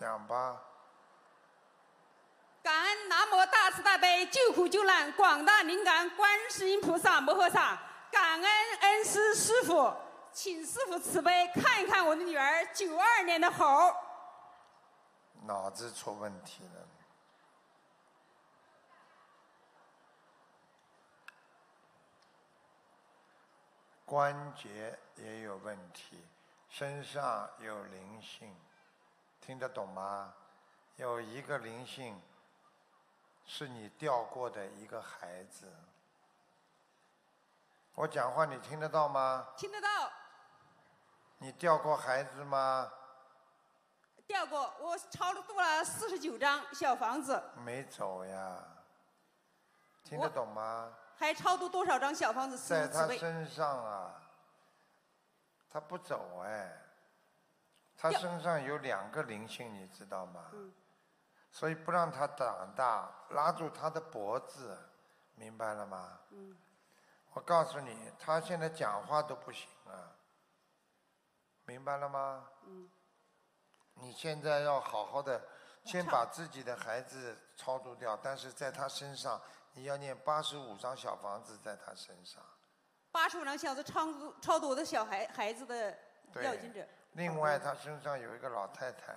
讲吧。 感恩南无大慈大悲救苦救难广大灵感观世音菩萨摩诃萨，感恩恩师师傅，请师傅慈悲看一看我的女儿92年的猴。 脑子出问题了。关节也有问题，身上有灵性，听得懂吗？有一个灵性是你掉过的一个孩子。我讲话你听得到吗？ 听得到。 你掉过孩子吗？ 掉过，我超度了49张小房子。 没走呀。听得懂吗？ 还超度多少张小房子？ 在他身上啊，他不走哎，他身上有2个灵性，你知道吗？所以不让他长大，拉住他的脖子，明白了吗？我告诉你，他现在讲话都不行啊，明白了吗？你现在要好好的，先把自己的孩子超度掉，但是在他身上，你要念85张小房子在他身上。 85张小子超度我的小孩子的要经者。 另外，他身上有一个老太太。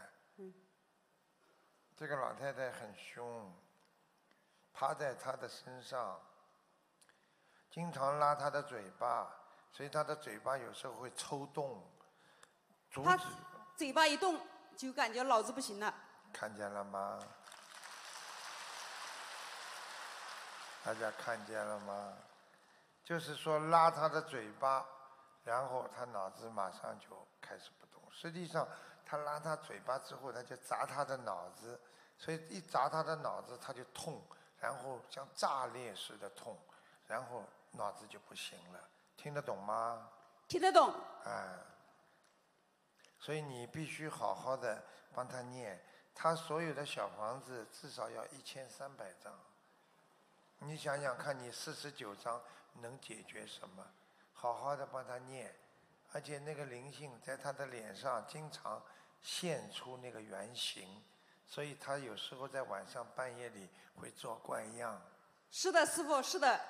这个老太太很凶，趴在他的身上，经常拉他的嘴巴，所以他的嘴巴有时候会抽动。 他嘴巴一动，就感觉脑子不行了。 看见了吗？大家看见了吗？就是说拉他的嘴巴，然后他脑子马上就开始不动。实际上，他拉他嘴巴之后，他就砸他的脑子，所以一砸他的脑子，他就痛，然后像炸裂似的痛，然后脑子就不行了。听得懂吗？ 听得懂。 所以你必须好好的帮他念，他所有的小房子至少要1300张。你想想看，你49张能解决什么？好好的帮他念。而且那个灵性在他的脸上经常现出那个原形，所以他有时候在晚上半夜里会做怪样。 是的，师父，是的。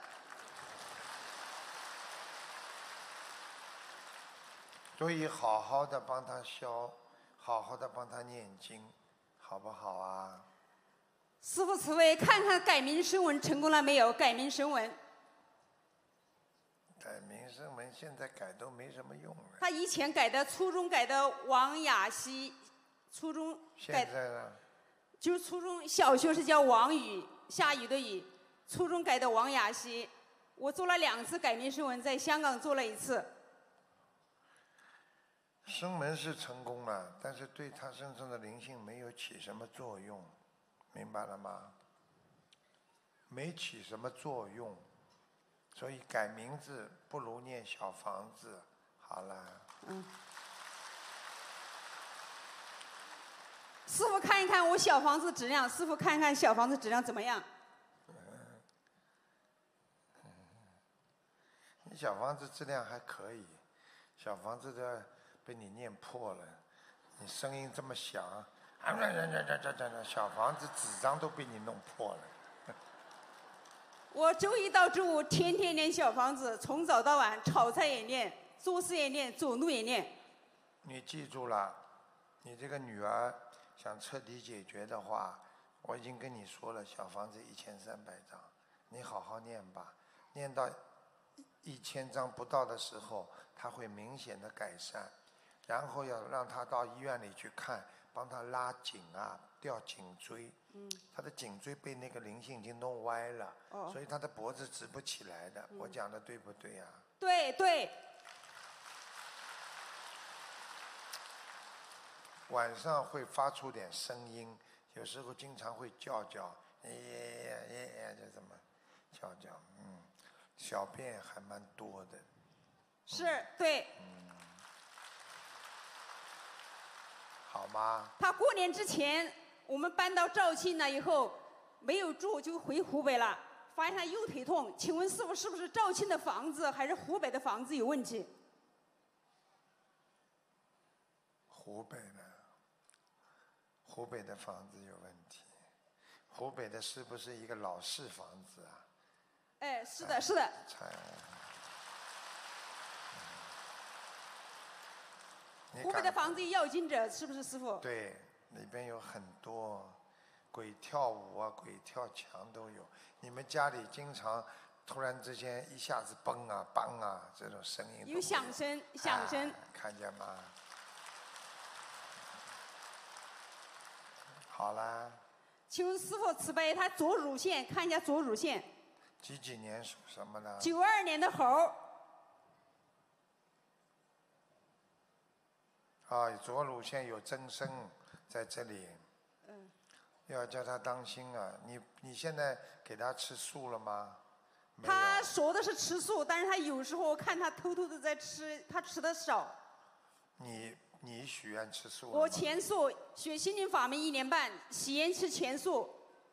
所以好好的帮他消，好好的帮他念经，好不好啊？ 师父慈悲，看看改名声纹成功了没有？改名声纹。 改名声纹现在改都没什么用了。 他以前改的，初中改的王雅熙，初中改。 现在呢？ 就是初中，小学是叫王雨，下雨的雨，初中改的王雅熙。我做了2次改名声纹，在香港做了1次。 声纹是成功了，但是对他身上的灵性没有起什么作用，明白了吗？没起什么作用。所以改名字不如念小房子。好了。 师父看一看我小房子质量，师父看一看小房子质量怎么样？ 你小房子质量还可以，小房子的被你念破了，你声音这么响，小房子纸张都被你弄破了。 我周一到周五天天念小房子，从早到晚，炒菜也念，做事也念，走路也念。 你记住了，你这个女儿想彻底解决的话，我已经跟你说了，小房子1300张，你好好念吧，念到1000张不到的时候，她会明显的改善，然后要让她到医院里去看，帮她拉颈啊，吊颈椎。他的颈椎被那个灵性已经弄歪了，所以他的脖子直不起来的。我讲的对不对啊？ 对对。 晚上会发出点声音，有时候经常会叫，就这么叫，小便还蛮多的。 是，对。 好吗？ 他过年之前。我们搬到肇庆了以后，没有住就回湖北了，发现他右腿痛。请问师父是不是肇庆的房子还是湖北的房子有问题？ 湖北的， 湖北的房子有问题。湖北的是不是一个老式房子啊？ 哎，是的，是的。湖北的房子要经者是不是师傅？ 对，里边有很多鬼跳舞啊、鬼跳墙都有。你们家里经常突然之间一下子嘣啊、梆啊这种声音有响声，响声。 看见吗？好啦。 请问师傅慈悲，他左乳腺看一下左乳腺。 几年属什么呢 ？92年的猴。 啊，左乳腺有增生在这里。要叫他当心啊！你现在给他吃素了吗？ 他说的是吃素，但是他有时候我看他偷偷的在吃，他吃的少。 你许愿吃素？ 我全素，学心灵法门1年半，许愿吃全素。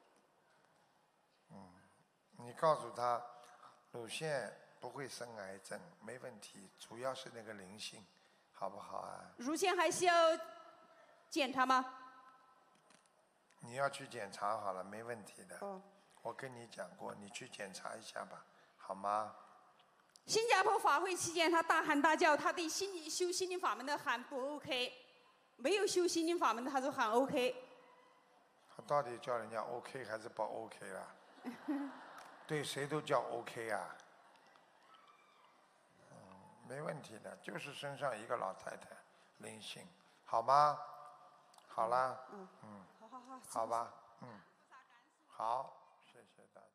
你告诉他，乳腺不会生癌症，没问题，主要是那个灵性，好不好啊？ 乳腺还需要检查吗？ 你要去检查好了，没问题的。我跟你讲过，你去检查一下吧，好吗？ 新加坡法会期间，他大喊大叫，他对修心灵法门的喊不 OK， 没有修心灵法门的他就喊 OK。 他到底叫人家 OK 还是不 OK 啦？对谁都叫 OK 啊？没问题的，就是身上一个老太太灵性，好吗？好啦，好吧，好，谢谢大家。